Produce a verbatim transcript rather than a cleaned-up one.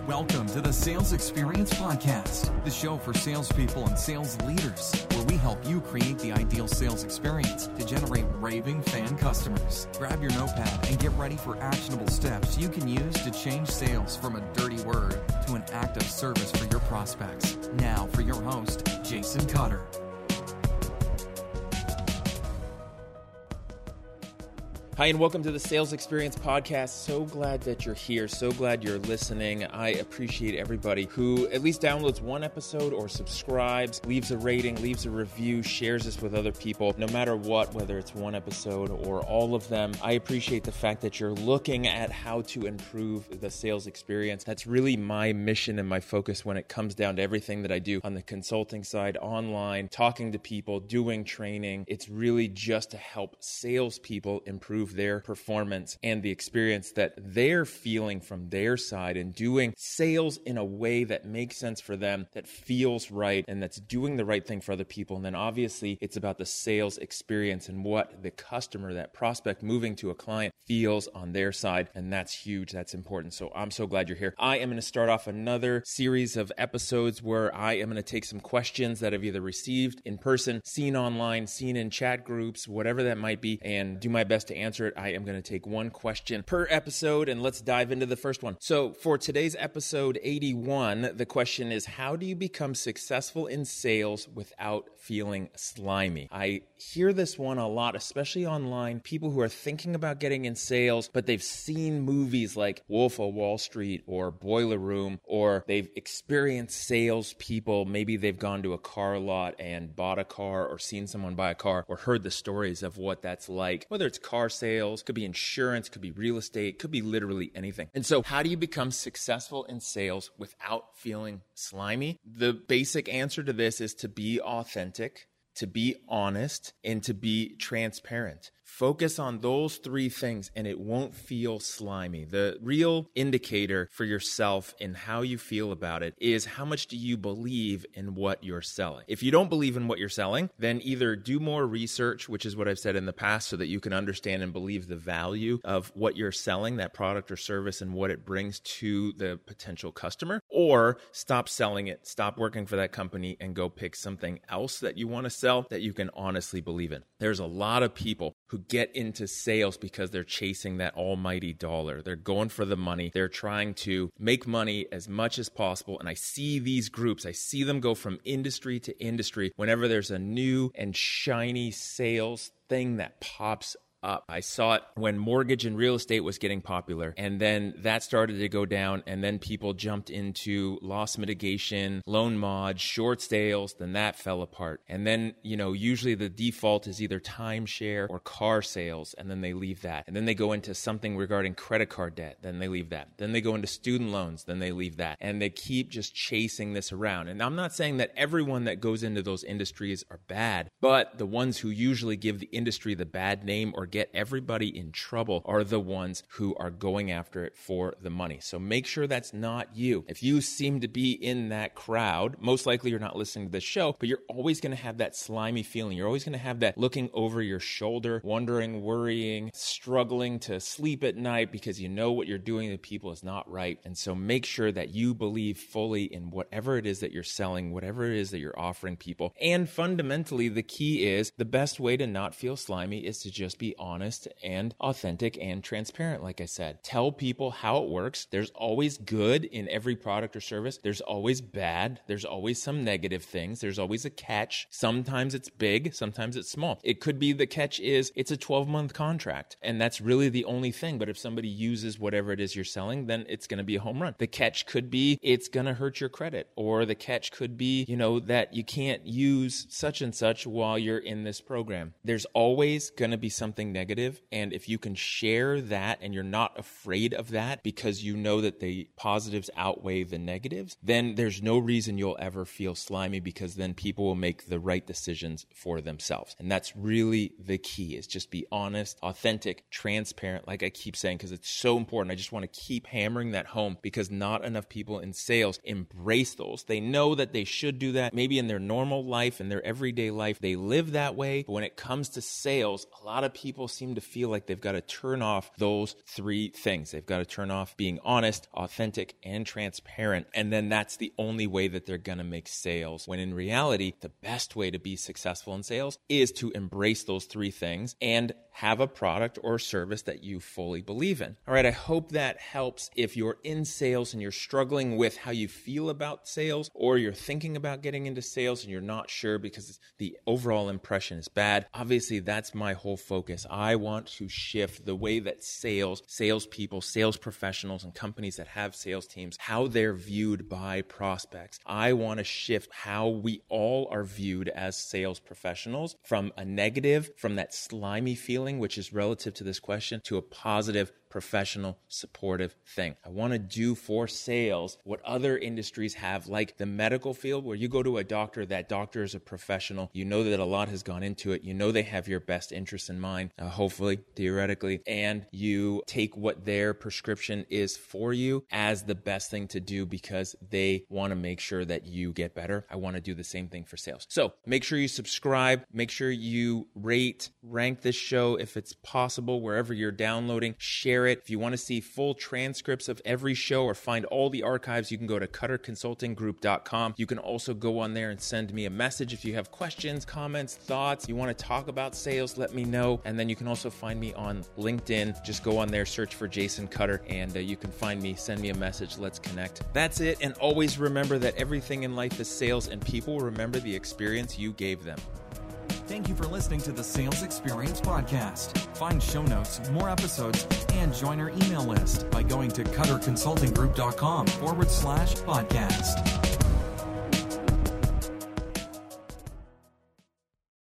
Welcome to the Sales Experience Podcast, the show for salespeople and sales leaders, where we help you create the ideal sales experience to generate raving fan customers. Grab your notepad and get ready for actionable steps you can use to change sales from a dirty word to an act of service for your prospects. Now for your host, Jason Cutter. Hi, and welcome to the Sales Experience Podcast. So glad that you're here. So glad you're listening. I appreciate everybody who at least downloads one episode or subscribes, leaves a rating, leaves a review, shares this with other people. No matter what, whether it's one episode or all of them, I appreciate the fact that you're looking at how to improve the sales experience. That's really my mission and my focus when it comes down to everything that I do on the consulting side, online, talking to people, doing training. It's really just to help salespeople improve their performance and the experience that they're feeling from their side, and doing sales in a way that makes sense for them, that feels right, and that's doing the right thing for other people. And then obviously it's about the sales experience and what the customer, that prospect moving to a client, feels on their side. And that's huge. That's important. So I'm so glad you're here. I am going to start off another series of episodes where I am going to take some questions that I've either received in person, seen online, seen in chat groups, whatever that might be, and do my best to answer it. I am going to take one question per episode, and let's dive into the first one. So for today's episode eighty-one, the question is, how do you become successful in sales without feeling slimy? I hear this one a lot, especially online. People who are thinking about getting in sales, but they've seen movies like Wolf of Wall Street or Boiler Room, or they've experienced sales people. Maybe they've gone to a car lot and bought a car, or seen someone buy a car, or heard the stories of what that's like, whether it's car sales, could be insurance, could be real estate, could be literally anything. And so how do you become successful in sales without feeling slimy? The basic answer to this is to be authentic, to be honest, and to be transparent. Focus on those three things and it won't feel slimy. The real indicator for yourself and how you feel about it is how much do you believe in what you're selling. If you don't believe in what you're selling, then either do more research, which is what I've said in the past, so that you can understand and believe the value of what you're selling, that product or service, and what it brings to the potential customer, or stop selling it, stop working for that company, and go pick something else that you want to sell that you can honestly believe in. There's a lot of people who get into sales because they're chasing that almighty dollar. They're going for the money. They're trying to make money as much as possible. And I see these groups, I see them go from industry to industry whenever there's a new and shiny sales thing that pops up. I saw it when mortgage and real estate was getting popular, and then that started to go down, and then people jumped into loss mitigation, loan mod, short sales, then that fell apart. And then, you know, usually the default is either timeshare or car sales, and then they leave that. And then they go into something regarding credit card debt, then they leave that. Then they go into student loans, then they leave that. And they keep just chasing this around. And I'm not saying that everyone that goes into those industries are bad, but the ones who usually give the industry the bad name or get everybody in trouble are the ones who are going after it for the money. So make sure that's not you. If you seem to be in that crowd, most likely you're not listening to this show, but you're always going to have that slimy feeling. You're always going to have that looking over your shoulder, wondering, worrying, struggling to sleep at night because you know what you're doing to people is not right. And so make sure that you believe fully in whatever it is that you're selling, whatever it is that you're offering people. And fundamentally, the key is the best way to not feel slimy is to just be honest and authentic and transparent. Like I said, tell people how it works. There's always good in every product or service. There's always bad. There's always some negative things. There's always a catch. Sometimes it's big. Sometimes it's small. It could be the catch is it's a twelve month contract, and that's really the only thing. But if somebody uses whatever it is you're selling, then it's going to be a home run. The catch could be it's going to hurt your credit, or the catch could be, you know, that you can't use such and such while you're in this program. There's always going to be something negative. And if you can share that and you're not afraid of that because you know that the positives outweigh the negatives, then there's no reason you'll ever feel slimy, because then people will make the right decisions for themselves. And that's really the key, is just be honest, authentic, transparent, like I keep saying, because it's so important. I just want to keep hammering that home, because not enough people in sales embrace those. They know that they should do that. Maybe in their normal life, in their everyday life, they live that way. But when it comes to sales, a lot of people people seem to feel like they've got to turn off those three things. They've got to turn off being honest, authentic, and transparent. And then that's the only way that they're going to make sales. When in reality, the best way to be successful in sales is to embrace those three things and have a product or service that you fully believe in. All right, I hope that helps. If you're in sales and you're struggling with how you feel about sales, or you're thinking about getting into sales and you're not sure because the overall impression is bad, obviously that's my whole focus. I want to shift the way that sales, salespeople, sales professionals, and companies that have sales teams, how they're viewed by prospects. I want to shift how we all are viewed as sales professionals from a negative, from that slimy feeling, which is relative to this question, to a positive, professional, supportive thing. I want to do for sales what other industries have, like the medical field, where you go to a doctor, that doctor is a professional. You know that a lot has gone into it. You know they have your best interests in mind, uh, hopefully, theoretically, and you take what their prescription is for you as the best thing to do because they want to make sure that you get better. I want to do the same thing for sales. So make sure you subscribe. Make sure you rate, rank this show if it's possible, wherever you're downloading. Share it. If you want to see full transcripts of every show or find all the archives, you can go to cutter consulting group dot com. You can also go on there and send me a message if you have questions, comments, thoughts. You want to talk about sales, let me know. And then you can also find me on LinkedIn. Just go on there, search for Jason Cutter, and uh, you can find me, send me a message. Let's connect. That's it. And always remember that everything in life is sales, and people remember the experience you gave them. Thank you for listening to the Sales Experience Podcast. Find show notes, more episodes, and join our email list by going to cutter consulting group dot com forward slash podcast.